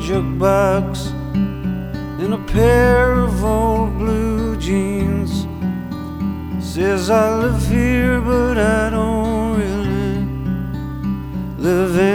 jukebox in a pair of old blue jeans. Says I live here, but I don't really live